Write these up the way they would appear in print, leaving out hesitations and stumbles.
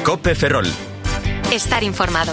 COPE Ferrol. Estar informado.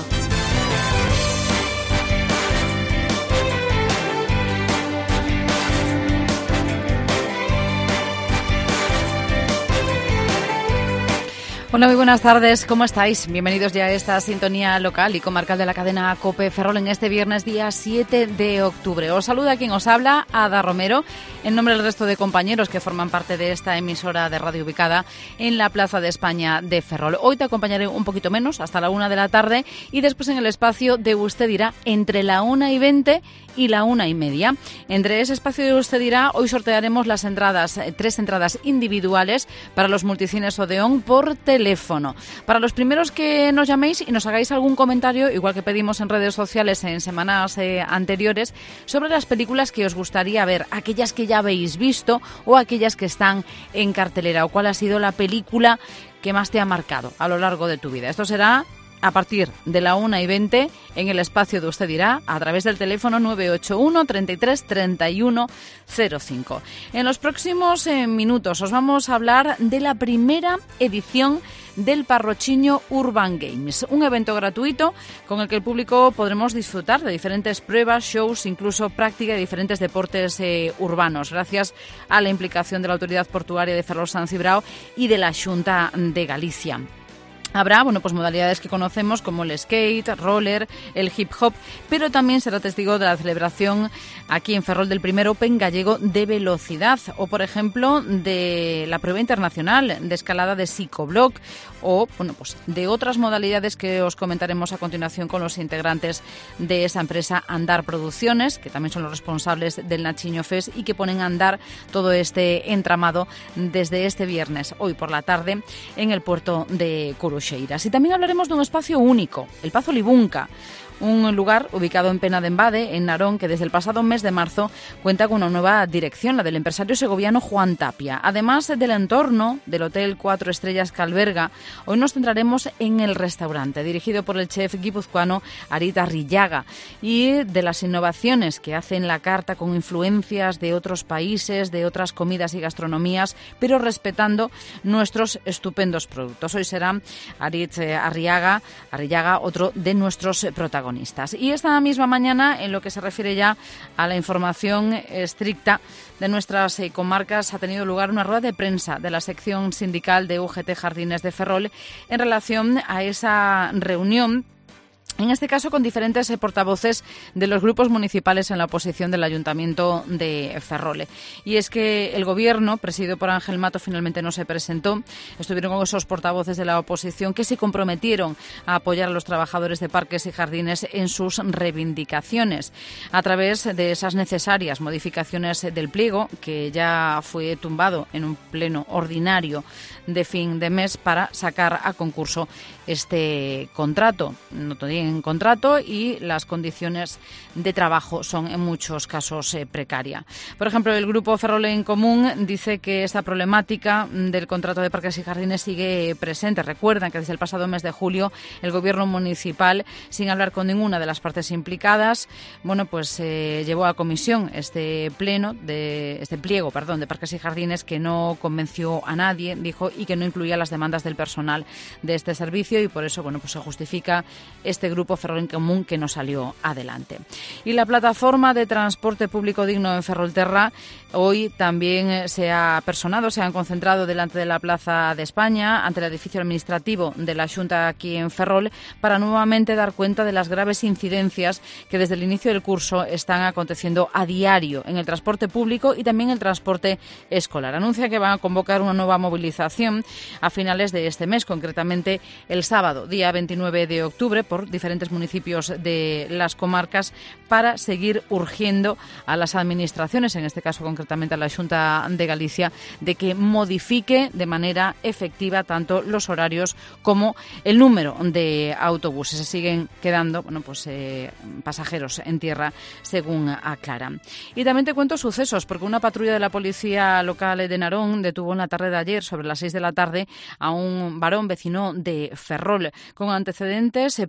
Hola, muy buenas tardes, ¿cómo estáis? Bienvenidos ya a esta sintonía local y comarcal de la cadena COPE Ferrol en este viernes día 7 de octubre. Os saluda quien os habla, Ada Romero, en nombre del resto de compañeros que forman parte de esta emisora de radio ubicada en la Plaza de España de Ferrol. Hoy te acompañaré un poquito menos, hasta la 1 de la tarde, y después en el espacio de Usted Dirá, entre la 1:20 y la 1:30. Entre ese espacio de Usted Dirá, hoy sortearemos las entradas, 3 entradas individuales para los multicines Odeón por teléfono. Para los primeros que nos llaméis y nos hagáis algún comentario, igual que pedimos en redes sociales en semanas anteriores, sobre las películas que os gustaría ver, aquellas que ya habéis visto o aquellas que están en cartelera, o cuál ha sido la película que más te ha marcado a lo largo de tu vida. Esto será a partir de la 1:20 en el espacio de Usted Dirá, a través del teléfono 981 33 31 05. En los próximos minutos os vamos a hablar de la primera edición del Parrochiño Urban Games, un evento gratuito con el que el público podremos disfrutar de diferentes pruebas, shows, incluso práctica de diferentes deportes urbanos, gracias a la implicación de la Autoridad Portuaria de Ferrol San Cibrao y de la Xunta de Galicia. Habrá, modalidades que conocemos como el skate, roller, el hip hop, pero también será testigo de la celebración aquí en Ferrol del primer Open gallego de velocidad, o por ejemplo de la prueba internacional de escalada de psicoblock, o de otras modalidades que os comentaremos a continuación con los integrantes de esa empresa Andar Producciones, que también son los responsables del Nachiño Fest y que ponen a andar todo este entramado desde este viernes, hoy por la tarde, en el puerto de Coruxeiras. Y también hablaremos de un espacio único, el Pazo Libunca, un lugar ubicado en Pena de Embade, en Narón, que desde el pasado mes de marzo cuenta con una nueva dirección, la del empresario segoviano Juan Tapia. Además del entorno del Hotel 4 Estrellas que alberga, hoy nos centraremos en el restaurante, dirigido por el chef guipuzcoano Arit Arrillaga, y de las innovaciones que hace en la carta con influencias de otros países, de otras comidas y gastronomías, pero respetando nuestros estupendos productos. Hoy será Arit Arrillaga, otro de nuestros protagonistas. Y esta misma mañana, en lo que se refiere ya a la información estricta de nuestras comarcas, ha tenido lugar una rueda de prensa de la sección sindical de UGT Jardines de Ferrol en relación a esa reunión, en este caso con diferentes portavoces de los grupos municipales en la oposición del Ayuntamiento de Ferrol. Y es que el Gobierno, presidido por Ángel Mato, finalmente no se presentó. Estuvieron con esos portavoces de la oposición que se comprometieron a apoyar a los trabajadores de parques y jardines en sus reivindicaciones a través de esas necesarias modificaciones del pliego, que ya fue tumbado en un pleno ordinario de fin de mes para sacar a concurso este contrato. No tienen contrato y las condiciones de trabajo son en muchos casos precarias. Por ejemplo, el Grupo Ferrol en Común dice que esta problemática del contrato de parques y jardines sigue presente. Recuerdan que desde el pasado mes de julio el Gobierno municipal, sin hablar con ninguna de las partes implicadas, llevó a comisión este pliego de parques y jardines que no convenció a nadie, dijo, y que no incluía las demandas del personal de este servicio, y por eso se justifica este Grupo Ferrol en Común que no salió adelante. Y la plataforma de transporte público digno en Ferrolterra hoy también se han concentrado delante de la Plaza de España, ante el edificio administrativo de la Xunta aquí en Ferrol, para nuevamente dar cuenta de las graves incidencias que desde el inicio del curso están aconteciendo a diario en el transporte público y también el transporte escolar. Anuncia que van a convocar una nueva movilización a finales de este mes, concretamente el sábado, día 29 de octubre, por diferentes municipios de las comarcas, para seguir urgiendo a las administraciones, en este caso concretamente a la Xunta de Galicia, de que modifique de manera efectiva tanto los horarios como el número de autobuses. Se siguen quedando pasajeros en tierra, según aclaran. Y también te cuento sucesos, porque una patrulla de la policía local de Narón detuvo en la tarde de ayer, sobre las 6 de la tarde, a un varón vecino de Ferrol con antecedentes penales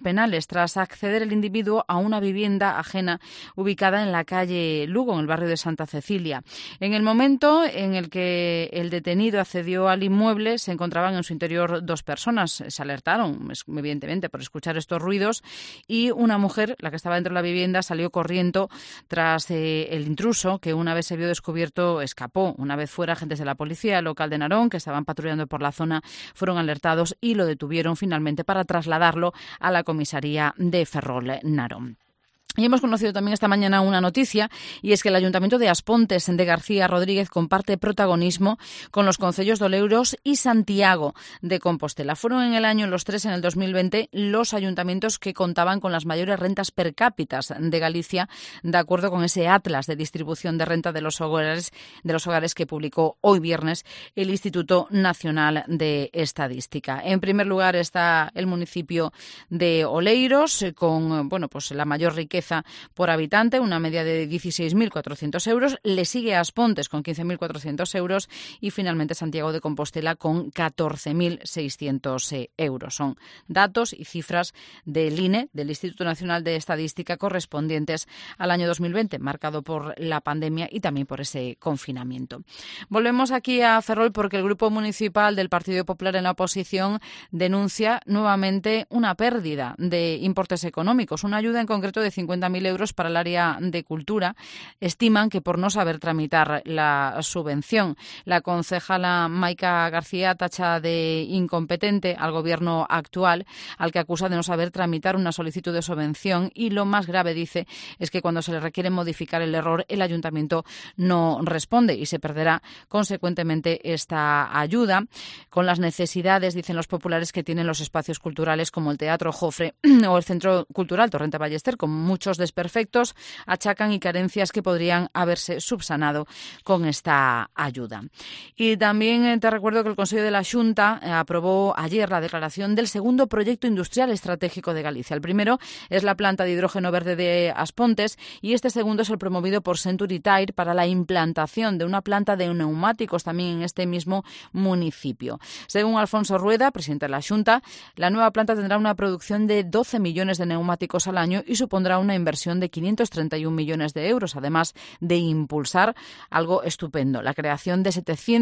muebles tras acceder el individuo a una vivienda ajena ubicada en la calle Lugo, en el barrio de Santa Cecilia. En el momento en el que el detenido accedió al inmueble, se encontraban en su interior 2 personas. Se alertaron, evidentemente, por escuchar estos ruidos, y una mujer, la que estaba dentro de la vivienda, salió corriendo tras el intruso, que una vez se vio descubierto escapó. Una vez fuera, agentes de la policía local de Narón, que estaban patrullando por la zona, fueron alertados y lo detuvieron finalmente para trasladarlo a la comisaría de Ferrol Narón. Y hemos conocido también esta mañana una noticia, y es que el Ayuntamiento de Aspontes de García Rodríguez comparte protagonismo con los concellos de Oleiros y Santiago de Compostela. Fueron en el año los 3, en el 2020, los ayuntamientos que contaban con las mayores rentas per cápita de Galicia, de acuerdo con ese atlas de distribución de renta de los hogares que publicó hoy viernes el Instituto Nacional de Estadística. En primer lugar está el municipio de Oleiros, con la mayor riqueza por habitante, una media de 16.400 euros. Le sigue Aspontes con 15.400 euros y finalmente Santiago de Compostela con 14.600 euros. Son datos y cifras del INE, del Instituto Nacional de Estadística, correspondientes al año 2020, marcado por la pandemia y también por ese confinamiento. Volvemos aquí a Ferrol porque el Grupo Municipal del Partido Popular en la oposición denuncia nuevamente una pérdida de importes económicos, una ayuda en concreto de 50.000 euros para el área de cultura. Estiman que por no saber tramitar la subvención. La concejala Maica García tacha de incompetente al gobierno actual, al que acusa de no saber tramitar una solicitud de subvención, y lo más grave, dice, es que cuando se le requiere modificar el error, el ayuntamiento no responde y se perderá consecuentemente esta ayuda, con las necesidades, dicen los populares, que tienen los espacios culturales como el Teatro Jofre o el Centro Cultural Torrente Ballester, con muchos desperfectos, achacan y carencias que podrían haberse subsanado con esta ayuda. Y también te recuerdo que el Consejo de la Xunta aprobó ayer la declaración del segundo proyecto industrial estratégico de Galicia. El primero es la planta de hidrógeno verde de Aspontes y este segundo es el promovido por Century Tire para la implantación de una planta de neumáticos también en este mismo municipio. Según Alfonso Rueda, presidente de la Xunta, la nueva planta tendrá una producción de 12 millones de neumáticos al año y supondrá una inversión de 531 millones de euros, además de impulsar algo estupendo, la creación de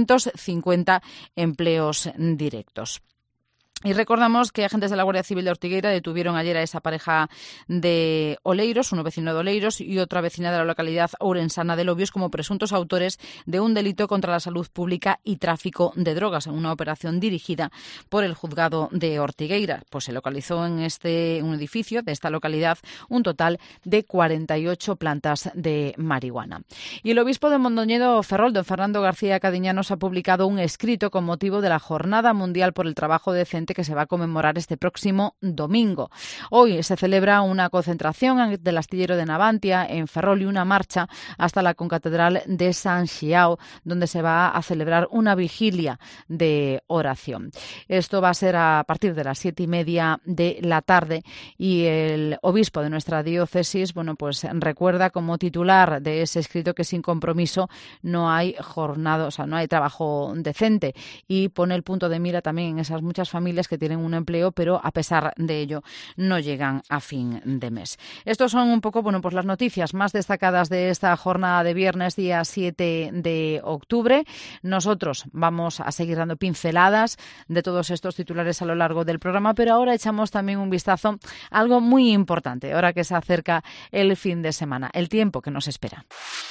750 empleos directos. Y recordamos que agentes de la Guardia Civil de Ortigueira detuvieron ayer a esa pareja de Oleiros, uno vecino de Oleiros y otra vecina de la localidad ourensana de Lobios, como presuntos autores de un delito contra la salud pública y tráfico de drogas, en una operación dirigida por el juzgado de Ortigueira. Pues se localizó en un edificio de esta localidad un total de 48 plantas de marihuana. Y el obispo de Mondoñedo Ferrol, don Fernando García Cadiñanos, ha publicado un escrito con motivo de la Jornada Mundial por el Trabajo Decente, que se va a conmemorar este próximo domingo. Hoy se celebra una concentración del astillero de Navantia en Ferrol y una marcha hasta la concatedral de San Xiao, donde se va a celebrar una vigilia de oración. Esto va a ser a partir de las 7:30 de la tarde y el obispo de nuestra diócesis, recuerda como titular de ese escrito que sin compromiso no hay jornada, no hay trabajo decente, y pone el punto de mira también en esas muchas familias que tienen un empleo, pero a pesar de ello no llegan a fin de mes. Estos son un poco las noticias más destacadas de esta jornada de viernes, día 7 de octubre. Nosotros vamos a seguir dando pinceladas de todos estos titulares a lo largo del programa, pero ahora echamos también un vistazo a algo muy importante, ahora que se acerca el fin de semana, el tiempo que nos espera.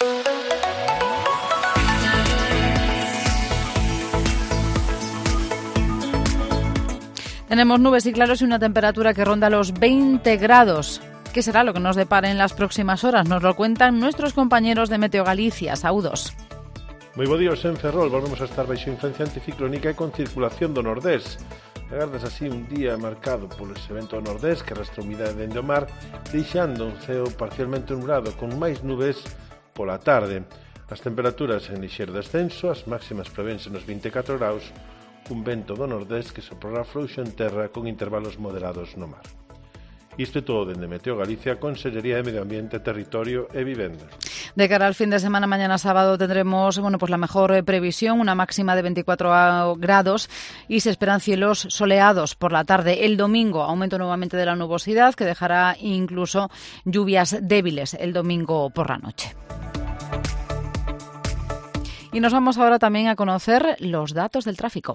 Tenemos nubes y claros y una temperatura que ronda los 20 grados. ¿Qué será lo que nos depara en las próximas horas? Nos lo cuentan nuestros compañeros de Meteo Galicia. Saúdos. Moi bo días en Ferrol. Volvemos a estar baixo influencia anticiclónica e con circulación do nordés. Agardas así un día marcado polo ese vento do nordés que arrastra humidade dende o mar, deixando un ceo parcialmente nublado con máis nubes pola tarde. As temperaturas en lixeiro descenso, as máximas prevense nos 24 graus, un vento do nordés que soprará frouxo en terra con intervalos moderados no mar. Isto é todo dende Meteo Galicia, Consellería de Medio Ambiente, Territorio e Vivenda. De cara al fin de semana, mañana sábado tendremos pues la mejor previsión, una máxima de 24 grados y se esperan cielos soleados por la tarde. El domingo, aumento nuevamente de la nubosidad que dejará incluso lluvias débiles el domingo por la noche. Y nos vamos ahora también a conocer los datos del tráfico.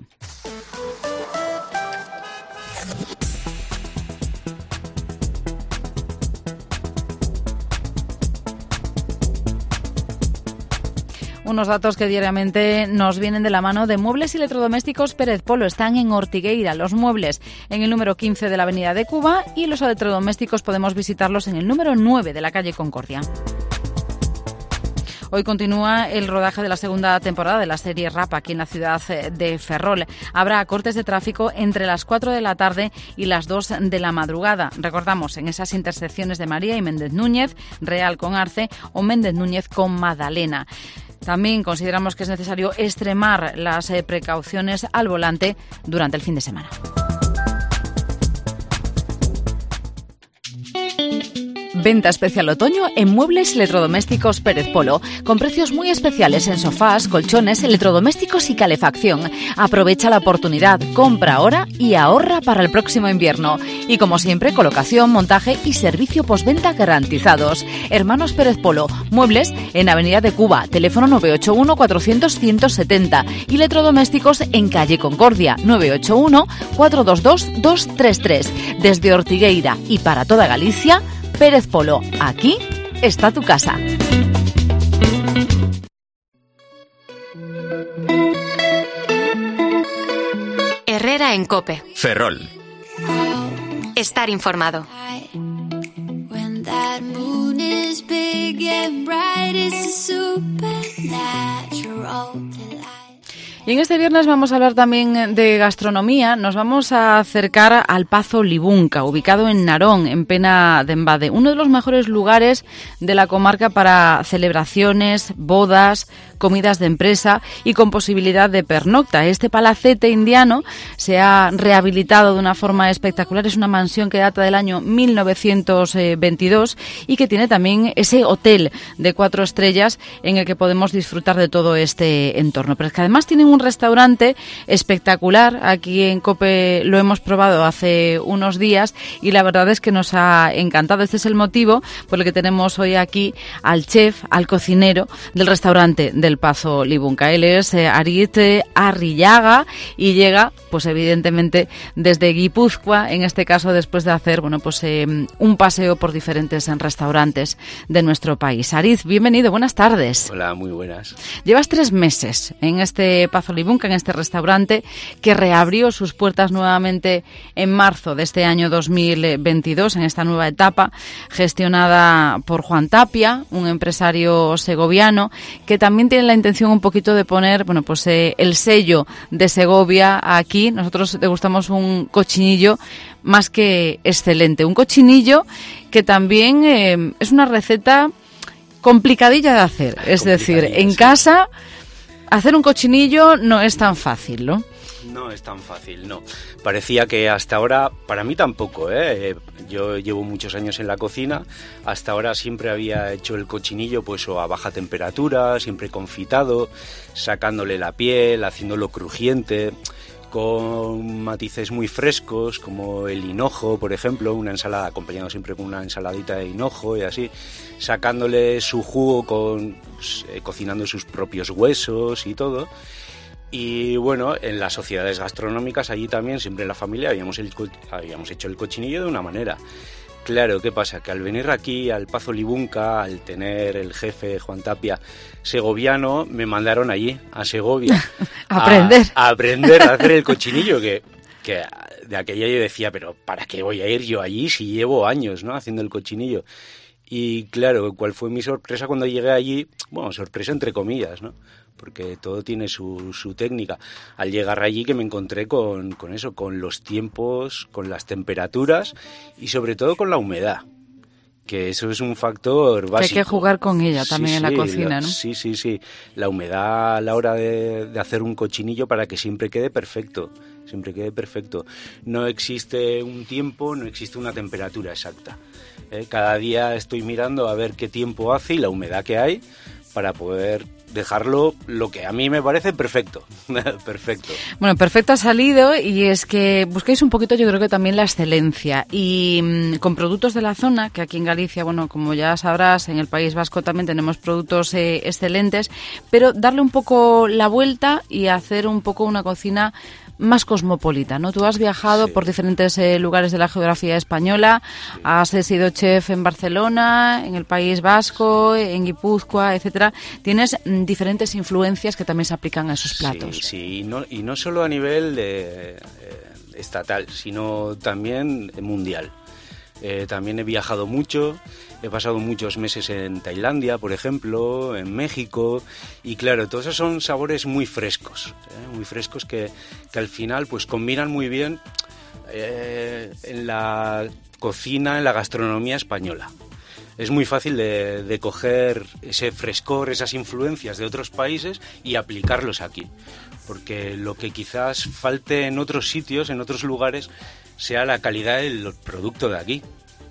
Unos datos que diariamente nos vienen de la mano de Muebles y Electrodomésticos Pérez Polo. Están en Ortigueira, los muebles en el número 15 de la Avenida de Cuba y los electrodomésticos podemos visitarlos en el número 9 de la calle Concordia. Hoy continúa el rodaje de la segunda temporada de la serie RAP aquí en la ciudad de Ferrol. Habrá cortes de tráfico entre las 4 de la tarde y las 2 de la madrugada. Recordamos, en esas intersecciones de María y Méndez Núñez, Real con Arce o Méndez Núñez con Madalena. También consideramos que es necesario extremar las precauciones al volante durante el fin de semana. Venta especial otoño en Muebles y Electrodomésticos Pérez Polo, con precios muy especiales en sofás, colchones, electrodomésticos y calefacción. Aprovecha la oportunidad, compra ahora y ahorra para el próximo invierno. Y como siempre, colocación, montaje y servicio postventa garantizados. Hermanos Pérez Polo, Muebles en Avenida de Cuba, teléfono 981 400 170 y electrodomésticos en calle Concordia, 981 422 233. Desde Ortigueira y para toda Galicia, Pérez Polo, aquí está tu casa. Herrera en COPE. Ferrol. Estar informado. Y en este viernes vamos a hablar también de gastronomía. Nos vamos a acercar al Pazo Libunca, ubicado en Narón, en Pena de Embade, uno de los mejores lugares de la comarca para celebraciones, bodas, comidas de empresa y con posibilidad de pernocta. Este palacete indiano se ha rehabilitado de una forma espectacular. Es una mansión que data del año 1922 y que tiene también ese hotel de 4 estrellas en el que podemos disfrutar de todo este entorno. Pero es que además tienen un restaurante espectacular. Aquí en COPE lo hemos probado hace unos días y la verdad es que nos ha encantado. Este es el motivo por el que tenemos hoy aquí al chef, al cocinero del restaurante del Pazo Libunca. Él es Arit Arrillaga y llega, pues evidentemente, desde Guipúzcoa, en este caso después de hacer, un paseo por diferentes restaurantes de nuestro país. Arit, bienvenido, buenas tardes. Hola, muy buenas. Llevas 3 meses en este Pazo Libunca, en este restaurante que reabrió sus puertas nuevamente en marzo de este año 2022, en esta nueva etapa, gestionada por Juan Tapia, un empresario segoviano que también tiene la intención un poquito de poner el sello de Segovia aquí. Nosotros degustamos un cochinillo más que excelente, un cochinillo que también es una receta complicadilla de hacer, es decir, en casa hacer un cochinillo no es tan fácil, ¿no? No es tan fácil, no. Parecía que hasta ahora, para mí tampoco, yo llevo muchos años en la cocina, hasta ahora siempre había hecho el cochinillo o a baja temperatura, siempre confitado, sacándole la piel, haciéndolo crujiente, con matices muy frescos, como el hinojo, por ejemplo, una ensalada, acompañado siempre con una ensaladita de hinojo y así, sacándole su jugo, cocinando sus propios huesos y todo. Y bueno, en las sociedades gastronómicas allí también, siempre en la familia, habíamos hecho el cochinillo de una manera. Claro, ¿qué pasa? Que al venir aquí al Pazo Libunca, al tener el jefe Juan Tapia segoviano, me mandaron allí, a Segovia. a aprender a hacer el cochinillo, que de aquella yo decía, pero ¿para qué voy a ir yo allí si llevo años, ¿no?, haciendo el cochinillo? Y claro, ¿cuál fue mi sorpresa cuando llegué allí? Bueno, sorpresa entre comillas, ¿no? Porque todo tiene su técnica. Al llegar allí que me encontré con los tiempos, con las temperaturas y sobre todo con la humedad. que eso es un factor básico. Que hay que jugar con ella también en la cocina, ¿no? Sí. La humedad a la hora de hacer un cochinillo para que siempre quede perfecto. No existe un tiempo, no existe una temperatura exacta. Cada día estoy mirando a ver qué tiempo hace y la humedad que hay para poder dejarlo lo que a mí me parece perfecto. Perfecto. Bueno, perfecto ha salido, y es que busquéis un poquito, yo creo que también la excelencia, y con productos de la zona, que aquí en Galicia, bueno, como ya sabrás, en el País Vasco también tenemos productos excelentes, pero darle un poco la vuelta y hacer un poco una cocina más cosmopolita, ¿no? Tú has viajado por diferentes lugares de la geografía española, has sido chef en Barcelona, en el País Vasco, en Guipúzcoa, etcétera. Tienes diferentes influencias que también se aplican a esos platos. Sí, y no solo a nivel estatal, sino también mundial. También he viajado mucho, he pasado muchos meses en Tailandia, por ejemplo, en México, y claro, todos esos son sabores muy frescos que al final pues combinan muy bien en la cocina, en la gastronomía española. Es muy fácil de coger ese frescor, esas influencias de otros países y aplicarlos aquí, porque lo que quizás falte en otros sitios, en otros lugares, sea la calidad del producto de aquí.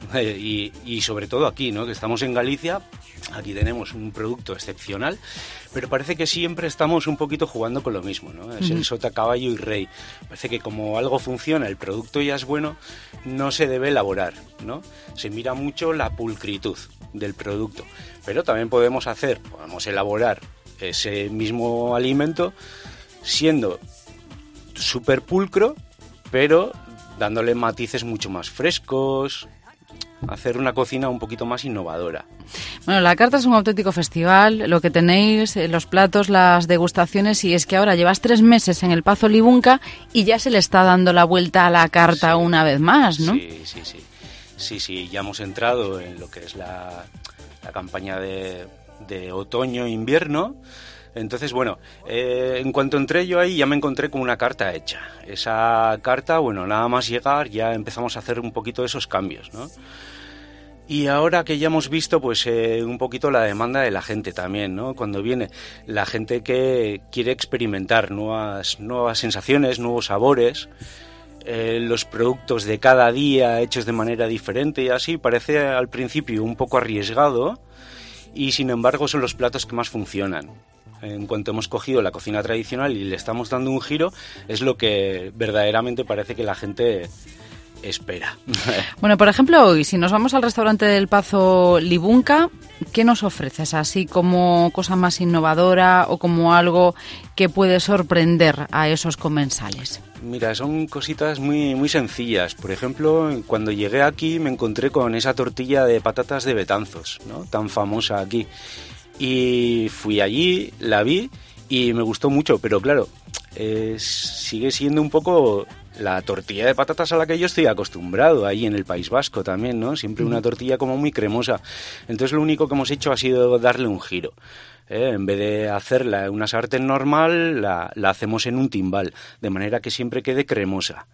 Y sobre todo aquí, ¿no? Que estamos en Galicia, aquí tenemos un producto excepcional, pero parece que siempre estamos un poquito jugando con lo mismo, ¿no? Es el sota, caballo y rey. Parece que como algo funciona, el producto ya es bueno, no se debe elaborar, ¿no? Se mira mucho la pulcritud del producto, pero también podemos elaborar ese mismo alimento siendo súper pulcro, pero dándole matices mucho más frescos, hacer una cocina un poquito más innovadora. Bueno, la carta es un auténtico festival, lo que tenéis, los platos, las degustaciones, y es que ahora llevas 3 meses en el Pazo Libunca y ya se le está dando la vuelta a la carta una vez más, ¿no? Sí, ya hemos entrado en lo que es la campaña de otoño-invierno. Entonces, bueno, en cuanto entré yo ahí ya me encontré con una carta hecha. Esa carta, bueno, nada más llegar ya empezamos a hacer un poquito de esos cambios, ¿no? Y ahora que ya hemos visto pues un poquito la demanda de la gente también, ¿no? Cuando viene la gente que quiere experimentar nuevas sensaciones, nuevos sabores, los productos de cada día hechos de manera diferente y así, parece al principio un poco arriesgado y sin embargo son los platos que más funcionan. En cuanto hemos cogido la cocina tradicional y le estamos dando un giro, es lo que verdaderamente parece que la gente espera. Bueno, por ejemplo, hoy, si nos vamos al restaurante del Pazo Libunca, ¿qué nos ofreces? Así como cosa más innovadora o como algo que puede sorprender a esos comensales. Mira, son cositas muy, muy sencillas. Por ejemplo, cuando llegué aquí me encontré con esa tortilla de patatas de Betanzos, ¿no? Tan famosa aquí. Y fui allí, la vi y me gustó mucho, pero claro, sigue siendo un poco la tortilla de patatas a la que yo estoy acostumbrado ahí en el País Vasco también, ¿no? Siempre una tortilla como muy cremosa. Entonces lo único que hemos hecho ha sido darle un giro. En vez de hacerla en una sartén normal, la hacemos en un timbal, de manera que siempre quede cremosa.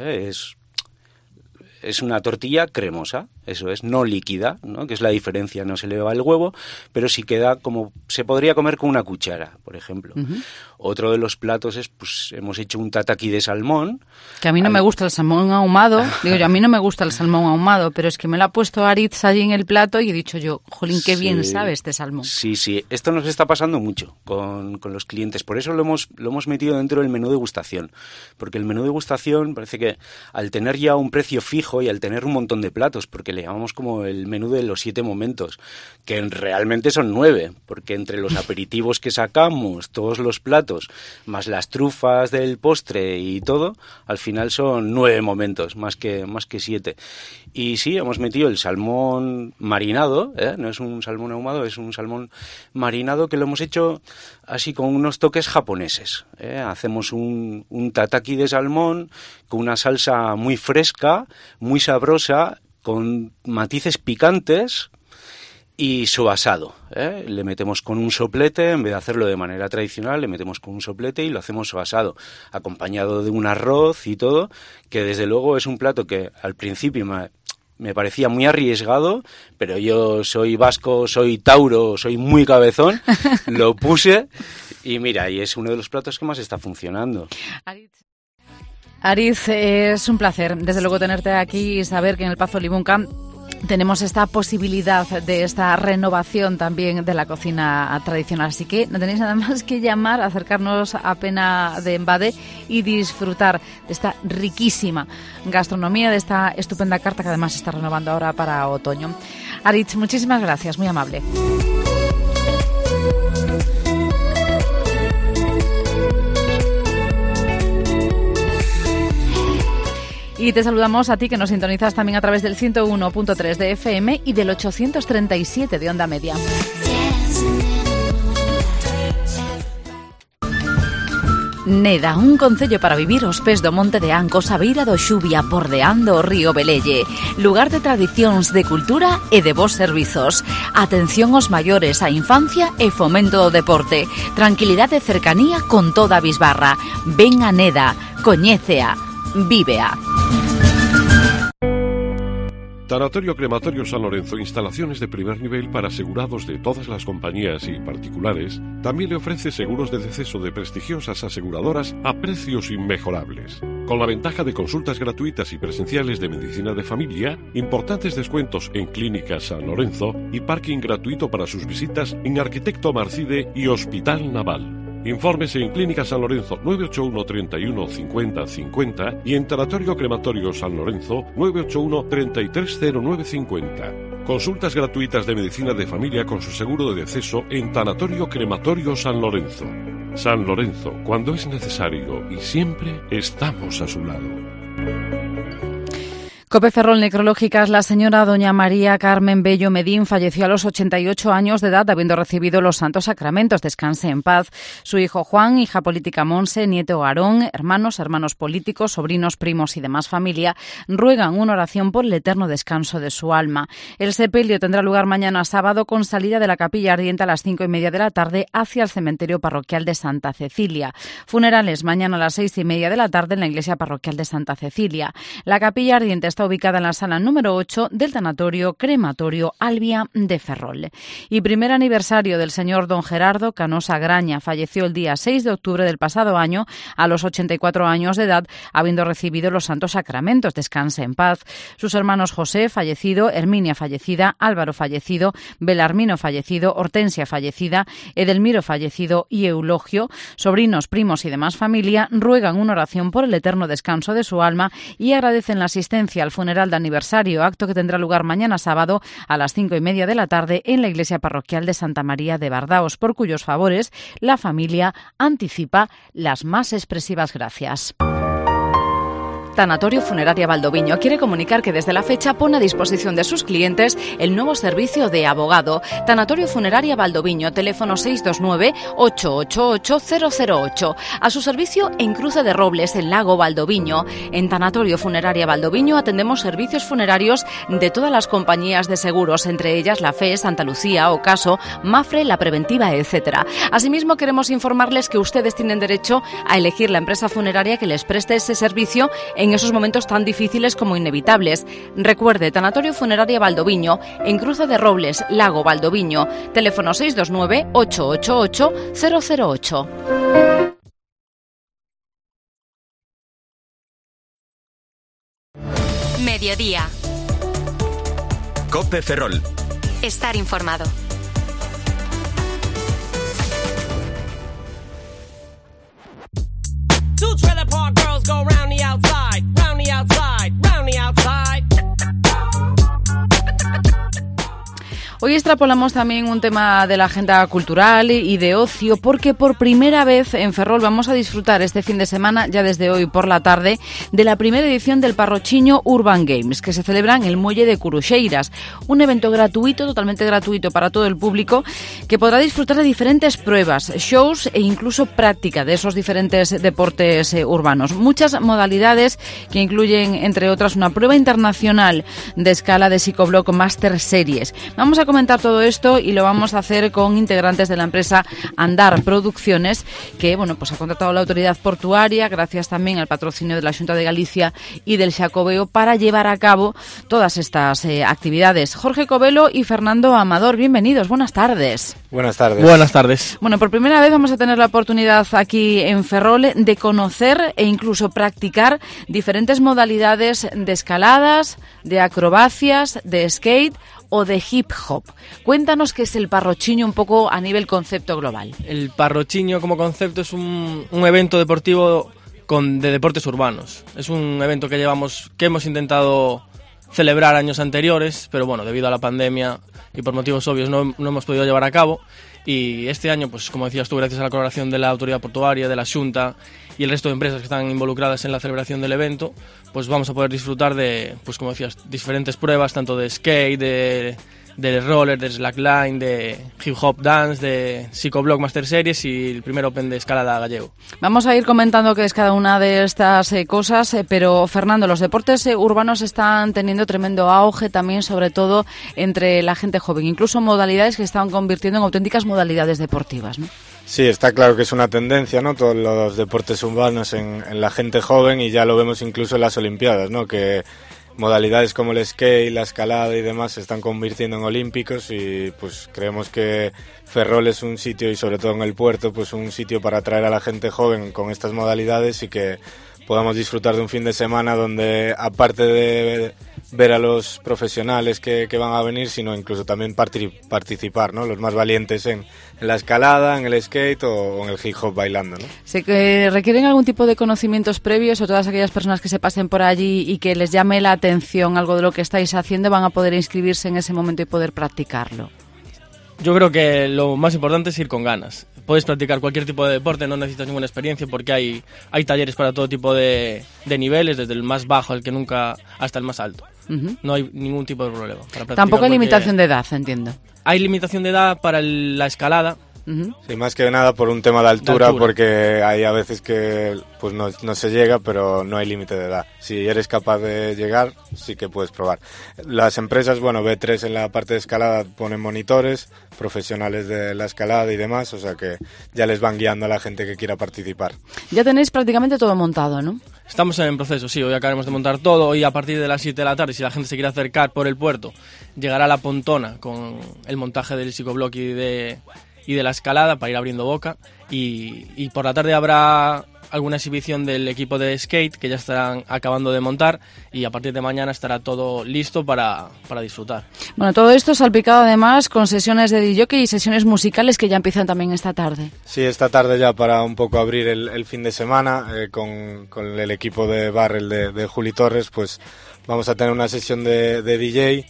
Es una tortilla cremosa, eso es, no líquida, ¿no? Que es la diferencia, no se le va el huevo, pero sí queda como se podría comer con una cuchara, por ejemplo. Otro de los platos es, pues, hemos hecho un tataki de salmón. Que a mí no me gusta el salmón ahumado, a mí no me gusta el salmón ahumado, pero es que me lo ha puesto Aritz allí en el plato y he dicho yo, jolín, qué bien sabe este salmón. Sí, esto nos está pasando mucho con los clientes, por eso lo hemos metido dentro del menú degustación, porque el menú degustación parece que al tener ya un precio fijo y al tener un montón de platos, porque le llamamos como el menú de los 7 momentos, que realmente son 9, porque entre los aperitivos que sacamos, todos los platos, más las trufas del postre y todo, al final son 9 momentos, más que 7. Y sí, hemos metido el salmón marinado, no es un salmón ahumado, es un salmón marinado que lo hemos hecho así con unos toques japoneses. Hacemos un tataki de salmón con una salsa muy fresca, muy sabrosa, con matices picantes y soasado. Le metemos con un soplete, en vez de hacerlo de manera tradicional, le metemos con un soplete y lo hacemos soasado, acompañado de un arroz y todo, que desde luego es un plato que al principio me parecía muy arriesgado, pero yo soy vasco, soy tauro, soy muy cabezón, lo puse y mira, y es uno de los platos que más está funcionando. Aritz, es un placer, desde luego, tenerte aquí y saber que en el Pazo Libunca tenemos esta posibilidad de esta renovación también de la cocina tradicional. Así que no tenéis nada más que llamar, acercarnos a Pena de Embade y disfrutar de esta riquísima gastronomía, de esta estupenda carta que además se está renovando ahora para otoño. Aritz, muchísimas gracias, muy amable. Y te saludamos a ti que nos sintonizas también a través del 101.3 de FM y del 837 de onda media. Neda, un concello para vivir aos pés do Monte de Ancos, a beira do Xubia, bordeando o río Velelle. Lugar de tradicións, de cultura e de bons servizos. Atención aos maiores, a infancia e fomento do deporte. Tranquilidade e cercanía con toda a bisbarra. Ven a Neda, coñécea, vívea. Tanatorio Crematorio San Lorenzo, instalaciones de primer nivel para asegurados de todas las compañías y particulares, también le ofrece seguros de deceso de prestigiosas aseguradoras a precios inmejorables. Con la ventaja de consultas gratuitas y presenciales de medicina de familia, importantes descuentos en Clínica San Lorenzo y parking gratuito para sus visitas en Arquitecto Marcide y Hospital Naval. Infórmese en Clínica San Lorenzo 981 31 50 50 y en Tanatorio Crematorio San Lorenzo 981 3309 50. Consultas gratuitas de medicina de familia con su seguro de deceso en Tanatorio Crematorio San Lorenzo. San Lorenzo, cuando es necesario y siempre estamos a su lado. COPE Ferrol Necrológicas, la señora doña María Carmen Bello Medín falleció a los 88 años de edad, habiendo recibido los santos sacramentos. Descanse en paz. Su hijo Juan, hija política Monse, nieto Aarón, hermanos políticos, sobrinos, primos y demás familia, ruegan una oración por el eterno descanso de su alma. El sepelio tendrá lugar mañana sábado con salida de la Capilla Ardiente a las 5:30 de la tarde hacia el cementerio parroquial de Santa Cecilia. Funerales mañana a las 6:30 de la tarde en la iglesia parroquial de Santa Cecilia. La Capilla Ardiente está ubicada en la sala número 8 del Tanatorio Crematorio Albia de Ferrol. Y primer aniversario del señor don Gerardo Canosa Graña. Falleció el día 6 de octubre del pasado año a los 84 años de edad, habiendo recibido los santos sacramentos. Descanse en paz. Sus hermanos José, fallecido, Herminia, fallecida, Álvaro, fallecido, Belarmino, fallecido, Hortensia, fallecida, Edelmiro, fallecido y Eulogio, sobrinos, primos y demás familia, ruegan una oración por el eterno descanso de su alma y agradecen la asistencia al funeral de aniversario, acto que tendrá lugar mañana sábado a las 5:30 de la tarde en la iglesia parroquial de Santa María de Bardaos, por cuyos favores la familia anticipa las más expresivas gracias. Tanatorio Funeraria Valdoviño quiere comunicar que desde la fecha pone a disposición de sus clientes el nuevo servicio de abogado. Tanatorio Funeraria Valdoviño, teléfono 629-888-008. A su servicio en Cruce de Robles, en Lago Valdoviño. En Tanatorio Funeraria Valdoviño atendemos servicios funerarios de todas las compañías de seguros, entre ellas la FE, Santa Lucía, Ocaso, Mafre, La Preventiva, etc. Asimismo, queremos informarles que ustedes tienen derecho a elegir la empresa funeraria que les preste ese servicio en esos momentos tan difíciles como inevitables. Recuerde, Tanatorio Funeraria Valdoviño, en Cruce de Robles, Lago Valdoviño, teléfono 629-888-008. Mediodía. COPE Ferrol. Estar informado. Two trailer park girls go round the outside, round the outside, round the outside. Hoy extrapolamos también un tema de la agenda cultural y de ocio, porque por primera vez en Ferrol vamos a disfrutar este fin de semana, ya desde hoy por la tarde, de la primera edición del Parrochiño Urban Games, que se celebra en el Muelle de Curuxeiras. Un evento gratuito, totalmente gratuito para todo el público, que podrá disfrutar de diferentes pruebas, shows e incluso práctica de esos diferentes deportes urbanos. Muchas modalidades que incluyen, entre otras, una prueba internacional de escala de Psicoblock Master Series. Vamos a comentar comentar todo esto y lo vamos a hacer con integrantes de la empresa Andar Producciones, que bueno, pues ha contratado la autoridad portuaria, gracias también al patrocinio de la Xunta de Galicia y del Xacobeo, para llevar a cabo todas estas actividades. Jorge Covelo y Fernando Amador, bienvenidos, buenas tardes. Buenas tardes. Buenas tardes. Bueno, por primera vez vamos a tener la oportunidad aquí en Ferrol de conocer e incluso practicar diferentes modalidades de escaladas, de acrobacias, de skate o de hip hop. Cuéntanos qué es el Parrochiño un poco a nivel concepto global. El Parrochiño como concepto es un evento deportivo de deportes urbanos. Es un evento que hemos intentado celebrar años anteriores, pero bueno, debido a la pandemia y por motivos obvios no hemos podido llevar a cabo. Y este año, pues como decías tú, gracias a la colaboración de la autoridad portuaria, de la Xunta y el resto de empresas que están involucradas en la celebración del evento, pues vamos a poder disfrutar de, pues como decías, diferentes pruebas, tanto de skate, de roller, de slackline, de hip hop dance, de Psicoblock Master Series y el primer Open de escalada gallego. Vamos a ir comentando qué es cada una de estas cosas, pero Fernando, los deportes urbanos están teniendo tremendo auge también, sobre todo entre la gente joven, incluso modalidades que están convirtiendo en auténticas modalidades deportivas, ¿no? Sí, está claro que es una tendencia, ¿no? Todos los deportes urbanos en la gente joven, y ya lo vemos incluso en las Olimpiadas, ¿no? Que modalidades como el skate, la escalada y demás se están convirtiendo en olímpicos, y pues creemos que Ferrol es un sitio, y sobre todo en el puerto, pues un sitio para atraer a la gente joven con estas modalidades y que podamos disfrutar de un fin de semana donde, aparte de ver a los profesionales que van a venir, sino incluso también participar, ¿no? Los más valientes en la escalada, en el skate o en el hip hop bailando, ¿no? ¿Se requieren algún tipo de conocimientos previos, o todas aquellas personas que se pasen por allí y que les llame la atención algo de lo que estáis haciendo van a poder inscribirse en ese momento y poder practicarlo? Yo creo que lo más importante es ir con ganas. Puedes practicar cualquier tipo de deporte, no necesitas ninguna experiencia, porque hay talleres para todo tipo de niveles, desde el más bajo al que nunca hasta el más alto. Uh-huh. No hay ningún tipo de problema para practicar. Tampoco hay limitación de edad, entiendo. Hay limitación de edad para la escalada. Uh-huh. Sí, más que nada por un tema de altura, porque hay a veces que pues no se llega, pero no hay límite de edad. Si eres capaz de llegar, sí que puedes probar. Las empresas, bueno, B3 en la parte de escalada ponen monitores profesionales de la escalada y demás, o sea que ya les van guiando a la gente que quiera participar. Ya tenéis prácticamente todo montado, ¿no? Estamos en proceso, sí, hoy acabamos de montar todo. Hoy a partir de las 7 de la tarde, si la gente se quiere acercar por el puerto, llegará la pontona con el montaje del Psicoblock y de la escalada para ir abriendo boca, y por la tarde habrá alguna exhibición del equipo de skate que ya estarán acabando de montar, y a partir de mañana estará todo listo para disfrutar. Bueno, todo esto salpicado además con sesiones de DJ y sesiones musicales que ya empiezan también esta tarde. Sí, esta tarde ya para un poco abrir el fin de semana con el equipo de Barrel de Juli Torres, pues vamos a tener una sesión de DJ.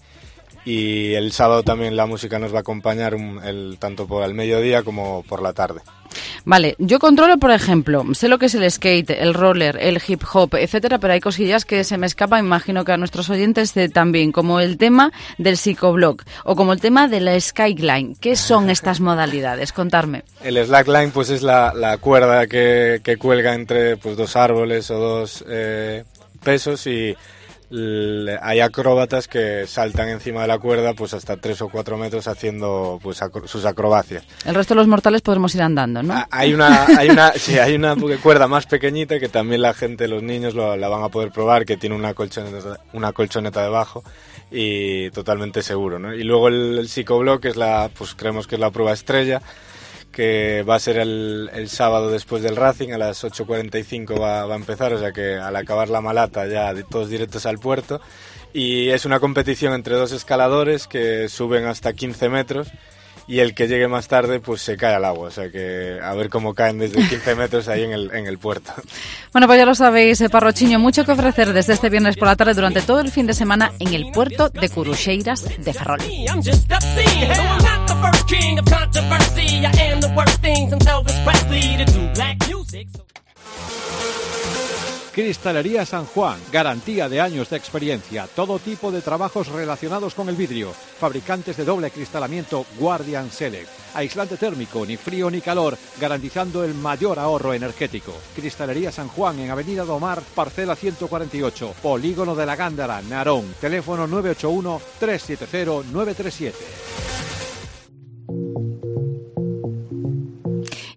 Y el sábado también la música nos va a acompañar tanto por el mediodía como por la tarde. Vale, yo controlo, por ejemplo, sé lo que es el skate, el roller, el hip hop, etcétera, pero hay cosillas que se me escapan, imagino que a nuestros oyentes también, como el tema del Psicoblock o como el tema de la skyline. ¿Qué son estas modalidades? Contarme. El slackline pues es la cuerda que cuelga entre pues dos árboles o dos pesos, y hay acróbatas que saltan encima de la cuerda pues hasta 3 o 4 metros haciendo pues sus acrobacias. El resto de los mortales podremos ir andando, ¿no? Hay una cuerda más pequeñita que también la gente, los niños la van a poder probar, que tiene una colchoneta debajo y totalmente seguro, ¿no? Y luego el Psicoblock pues creemos que es la prueba estrella, que va a ser el sábado después del Racing, a las 8:45 va a empezar, o sea que al acabar la malata ya todos directos al puerto, y es una competición entre dos escaladores que suben hasta 15 metros, y el que llegue más tarde pues se cae al agua, o sea que a ver cómo caen desde 15 metros ahí en el puerto. Bueno, pues ya lo sabéis, Parrochiño, mucho que ofrecer desde este viernes por la tarde durante todo el fin de semana en el puerto de Curuxeiras de Ferrol. Cristalería San Juan, garantía de años de experiencia, todo tipo de trabajos relacionados con el vidrio, fabricantes de doble cristalamiento Guardian Select, aislante térmico, ni frío ni calor, garantizando el mayor ahorro energético. Cristalería San Juan en Avenida Domar, parcela 148, Polígono de la Gándara, Narón, teléfono 981 370 937.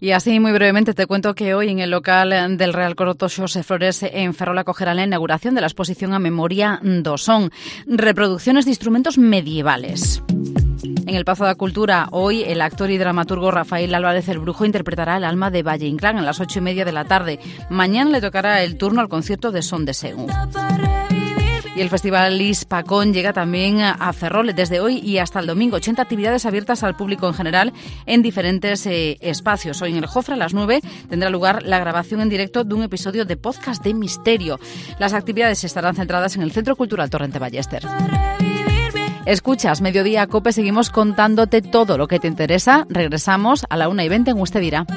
Y así, muy brevemente, te cuento que hoy en el local del Real Coroto Xosé Flores en Ferrol acogerán la inauguración de la exposición A Memoria do Son, reproducciones de instrumentos medievales. En el Pazo da Cultura, hoy el actor y dramaturgo Rafael Álvarez el Brujo interpretará El alma de Valle Inclán a las 8:30 de la tarde. Mañana le tocará el turno al concierto de Son de Segu. Y el Festival Ispacón llega también a Ferrol desde hoy y hasta el domingo. 80 actividades abiertas al público en general en diferentes espacios. Hoy en el Jofre a las 9 tendrá lugar la grabación en directo de un episodio de podcast de misterio. Las actividades estarán centradas en el Centro Cultural Torrente Ballester. Escuchas Mediodía Cope, seguimos contándote todo lo que te interesa. Regresamos a la 1:20 en Usted Dirá.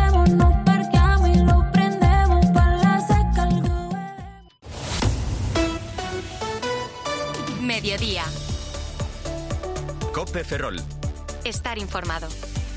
Mediodía. Cope Ferrol. Estar informado.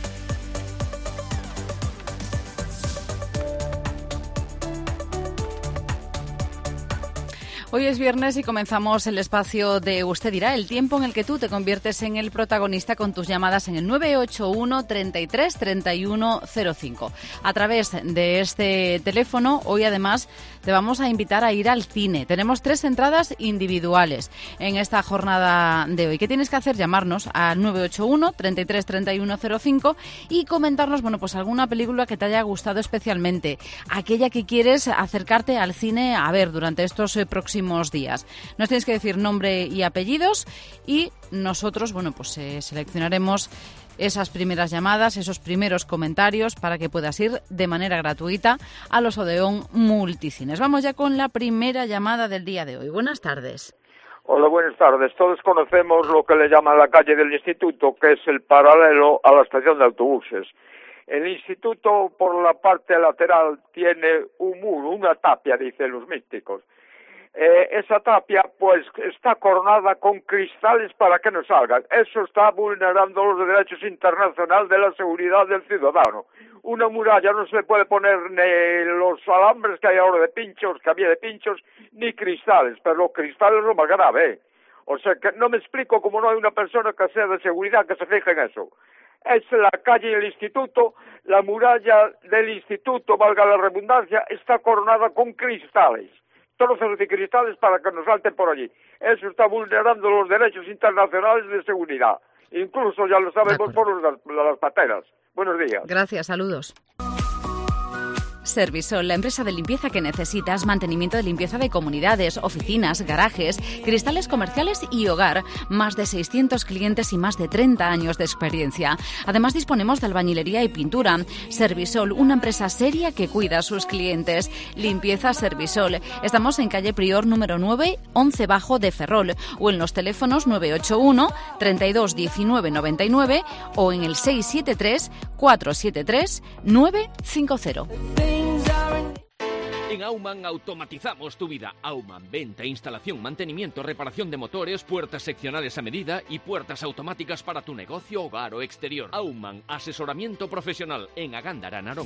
Hoy es viernes y comenzamos el espacio de Usted Dirá, el tiempo en el que tú te conviertes en el protagonista con tus llamadas en el 981 33 31 05. A través de este teléfono, hoy además te vamos a invitar a ir al cine. Tenemos 3 entradas individuales en esta jornada de hoy. ¿Qué tienes que hacer? Llamarnos al 981 33 31 05 y comentarnos, bueno, pues alguna película que te haya gustado especialmente, aquella que quieres acercarte al cine a ver durante estos próximos días. Nos tienes que decir nombre y apellidos y nosotros, bueno, pues seleccionaremos esas primeras llamadas, esos primeros comentarios para que puedas ir de manera gratuita a los Odeón Multicines. Vamos ya con la primera llamada del día de hoy. Buenas tardes. Hola, buenas tardes. Todos conocemos lo que le llaman la calle del Instituto, que es el paralelo a la estación de autobuses. El instituto, por la parte lateral, tiene un muro, una tapia, dicen los místicos. Esa tapia, pues, está coronada con cristales para que no salgan. Eso está vulnerando los derechos internacionales de la seguridad del ciudadano. Una muralla no se le puede poner ni los alambres que hay ahora de pinchos, que había de pinchos, ni cristales, pero los cristales es lo más grave, ¿eh? O sea, que no me explico cómo no hay una persona que sea de seguridad que se fije en eso. Es la calle del instituto, la muralla del instituto, valga la redundancia, está coronada con cristales. Trozos de cristales para que nos salten por allí. Eso está vulnerando los derechos internacionales de seguridad. Incluso ya lo sabemos por las pateras. Buenos días. Gracias, saludos. Servisol, la empresa de limpieza que necesitas, mantenimiento de limpieza de comunidades, oficinas, garajes, cristales comerciales y hogar. Más de 600 clientes y más de 30 años de experiencia. Además disponemos de albañilería y pintura. Servisol, una empresa seria que cuida a sus clientes. Limpieza Servisol. Estamos en calle Prior número 9, 11 Bajo de Ferrol o en los teléfonos 981 32 19 99 o en el 673 473 950. En Aumann automatizamos tu vida. Aumann, venta, instalación, mantenimiento, reparación de motores, puertas seccionales a medida y puertas automáticas para tu negocio, hogar o exterior. Aumann, asesoramiento profesional en Agándara, Narón.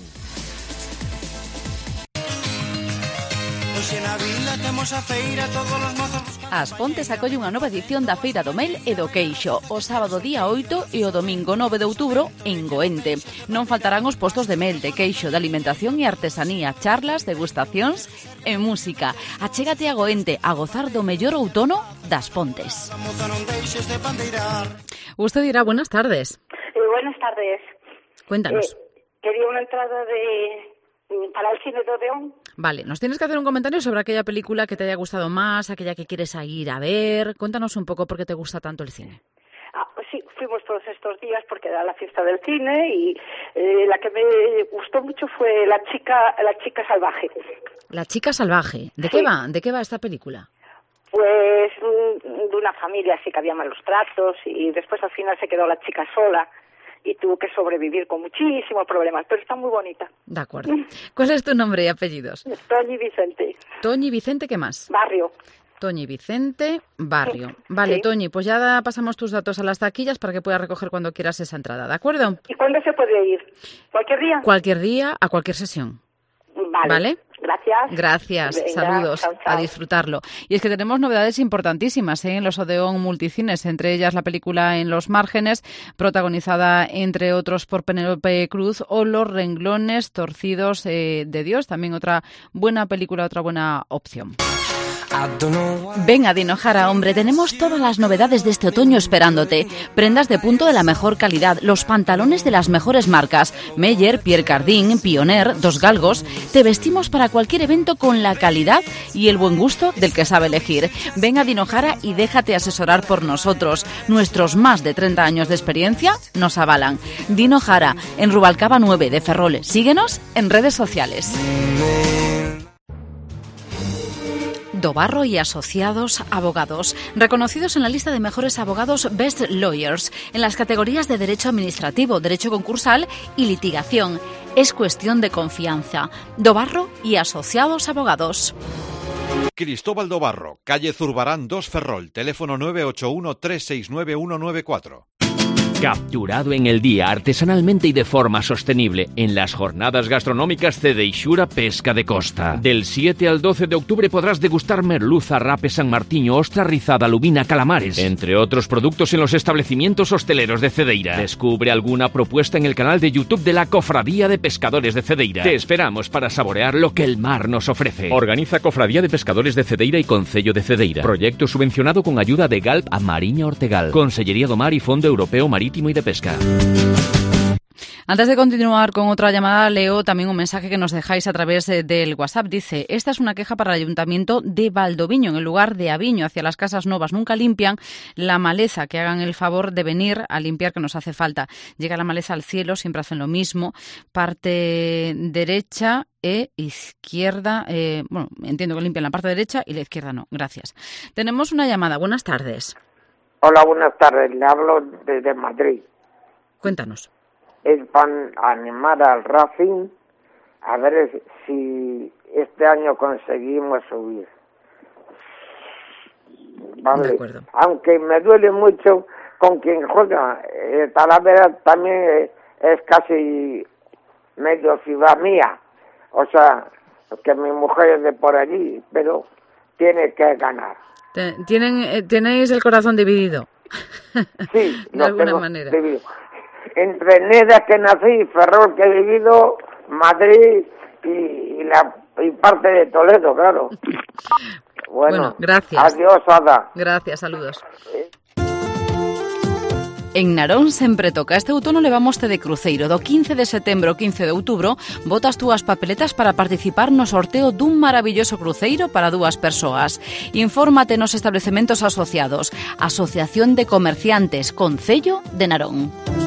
Aspontes acolle unha nova edición da Feira do Mel e do Queixo o sábado día 8 e o domingo 9 de outubro en Goente. Non faltarán os postos de mel, de queixo, de alimentación e artesanía, charlas, degustacións e música. Achégate a Goente a gozar do mellor outono das Pontes. Usted dirá, buenas tardes. Buenas tardes. Cuéntanos. Quería una entrada para el cine de Odeón. Vale, nos tienes que hacer un comentario sobre aquella película que te haya gustado más, aquella que quieres ir a ver. Cuéntanos un poco por qué te gusta tanto el cine. Sí, fuimos todos estos días porque era la fiesta del cine y la que me gustó mucho fue La chica salvaje. La chica salvaje. ¿De qué va? ¿De qué va esta película? Pues de una familia así que había malos tratos y después al final se quedó la chica sola y tuvo que sobrevivir con muchísimos problemas, pero está muy bonita. De acuerdo. ¿Cuál es tu nombre y apellidos? Toñi Vicente. Toñi Vicente, ¿qué más? Barrio. Toñi Vicente, Barrio. Vale, sí. Toñi, pues ya pasamos tus datos a las taquillas para que puedas recoger cuando quieras esa entrada, ¿de acuerdo? ¿Y cuándo se puede ir? ¿Cualquier día? Cualquier día, a cualquier sesión. Vale. Gracias. Venga, Saludos. chao, chao. A disfrutarlo. Y es que tenemos novedades importantísimas en los Odeón Multicines, entre ellas la película En los márgenes, protagonizada entre otros por Penélope Cruz, o Los renglones torcidos de Dios, también otra buena película, otra buena opción. Ven a Dinojara, hombre, tenemos todas las novedades de este otoño esperándote. Prendas de punto de la mejor calidad, los pantalones de las mejores marcas, Meyer, Pierre Cardin, Pioneer, Dos Galgos. Te vestimos para cualquier evento con la calidad y el buen gusto del que sabe elegir. Ven a Dinojara y déjate asesorar por nosotros. Nuestros más de 30 años de experiencia nos avalan. Dinojara, en Rubalcaba 9 de Ferrol. Síguenos en redes sociales. Dobarro y Asociados Abogados, reconocidos en la lista de mejores abogados Best Lawyers, en las categorías de Derecho Administrativo, Derecho Concursal y Litigación. Es cuestión de confianza. Dobarro y Asociados Abogados. Cristóbal Dobarro, calle Zurbarán 2 Ferrol, teléfono 981-369-194. Capturado en el día, artesanalmente y de forma sostenible, en las jornadas gastronómicas Cedeixura Pesca de Costa. Del 7 al 12 de octubre podrás degustar merluza, rape, San Martiño, ostra rizada, lubina, calamares, entre otros productos en los establecimientos hosteleros de Cedeira. Descubre alguna propuesta en el canal de YouTube de la Cofradía de Pescadores de Cedeira. Te esperamos para saborear lo que el mar nos ofrece. Organiza Cofradía de Pescadores de Cedeira y Concello de Cedeira. Proyecto subvencionado con ayuda de GALP a Mariña Ortegal, Consellería do Mar y Fondo Europeo Marítimo y de Pesca. Antes de continuar con otra llamada, leo también un mensaje que nos dejáis a través del WhatsApp. Dice, esta es una queja para el Ayuntamiento de Valdoviño. En el lugar de Aviño, hacia las casas nuevas, nunca limpian la maleza. Que hagan el favor de venir a limpiar, que nos hace falta. Llega la maleza al cielo, siempre hacen lo mismo. Parte derecha e izquierda. Bueno, entiendo que limpian la parte derecha y la izquierda no. Gracias. Tenemos una llamada. Buenas tardes. Hola, buenas tardes. Le hablo desde Madrid. Cuéntanos. Es para animar al Racing a ver si este año conseguimos subir. Vale. De acuerdo. Aunque me duele mucho con quien juega. Talavera también es casi medio ciudad mía. O sea, que mi mujer es de por allí, pero tiene que ganar. ¿Tenéis el corazón dividido? Sí, de alguna manera. Dividido. Entre Neda, que nací, Ferrol, que he vivido, Madrid y parte de Toledo, claro. Bueno, gracias. Adiós, Ada. Gracias, saludos. En Narón sempre toca. Este outono levamos de cruceiro. Do 15 de setembro ao 15 de outubro botas túas papeletas para participar no sorteo dun maravilloso cruceiro para 2 persoas. Infórmate nos establecementos asociados. Asociación de Comerciantes Concello de Narón.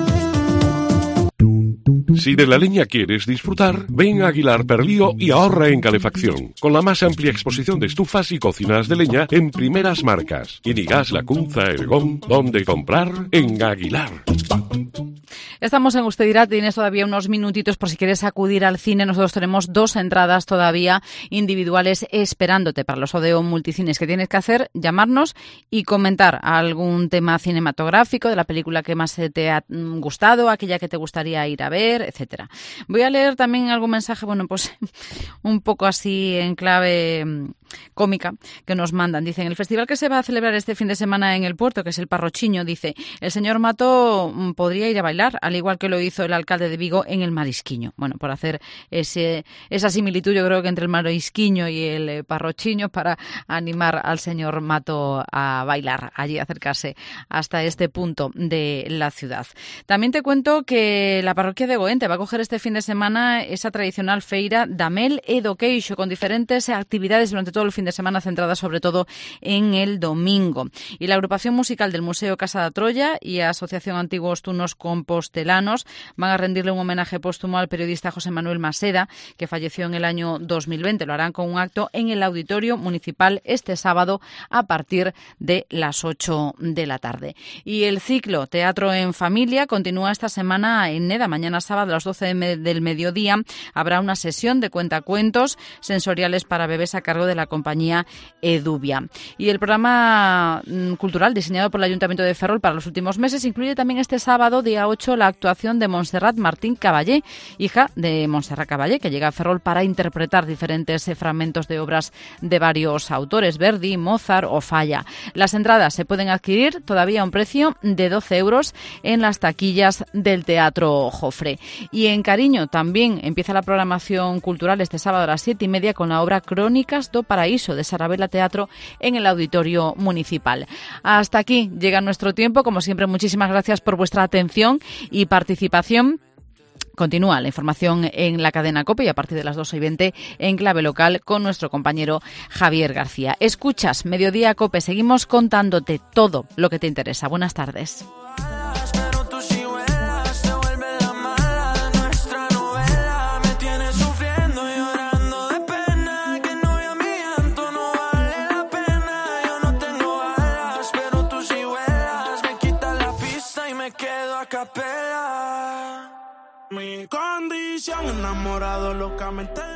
Si de la leña quieres disfrutar, ven a Aguilar Perlío y ahorra en calefacción, con la más amplia exposición de estufas y cocinas de leña en primeras marcas. Inigas, Lacunza, Ergón, ¿dónde comprar? En Aguilar. Estamos en Usted Dirá, tienes todavía unos minutitos por si quieres acudir al cine. Nosotros tenemos 2 entradas todavía individuales esperándote para los Odeón Multicines. ¿Qué tienes que hacer? Llamarnos y comentar algún tema cinematográfico de la película que más te ha gustado, aquella que te gustaría ir a ver, etcétera. Voy a leer también algún mensaje, bueno, pues un poco así en clave cómica que nos mandan. Dicen, el festival que se va a celebrar este fin de semana en el puerto, que es el Parrochiño, dice, el señor Mato podría ir a bailar, al igual que lo hizo el alcalde de Vigo en el Marisquiño. Bueno, por hacer esa similitud, yo creo que entre el Marisquiño y el Parrochiño, para animar al señor Mato a bailar, allí acercarse hasta este punto de la ciudad. También te cuento que la parroquia de Goente va a coger este fin de semana esa tradicional feira da Mel e do Queixo, con diferentes actividades durante todo el fin de semana, centradas sobre todo en el domingo. Y la agrupación musical del Museo Casa da Troya y Asociación Antiguos Tunos Compostelanos van a rendirle un homenaje póstumo al periodista José Manuel Maseda, que falleció en el año 2020. Lo harán con un acto en el Auditorio Municipal este sábado a partir de las 8 de la tarde. Y el ciclo Teatro en Familia continúa esta semana en Neda. Mañana sábado a las 12 del mediodía habrá una sesión de cuentacuentos sensoriales para bebés a cargo de la la compañía Eduvia. Y el programa cultural diseñado por el Ayuntamiento de Ferrol para los últimos meses incluye también este sábado, día 8, la actuación de Montserrat Martín Caballé, hija de Montserrat Caballé, que llega a Ferrol para interpretar diferentes fragmentos de obras de varios autores, Verdi, Mozart o Falla. Las entradas se pueden adquirir todavía a un precio de 12 euros en las taquillas del Teatro Jofre. Y en Cariño también empieza la programación cultural este sábado a las 7:30 con la obra Crónicas do Paraíso de Sarabela Teatro en el Auditorio Municipal. Hasta aquí llega nuestro tiempo. Como siempre, muchísimas gracias por vuestra atención y participación. Continúa la información en la cadena COPE y a partir de las 2:20 en Clave Local con nuestro compañero Javier García. Escuchas Mediodía COPE, seguimos contándote todo lo que te interesa. Buenas tardes. Mi condición, enamorado locamente.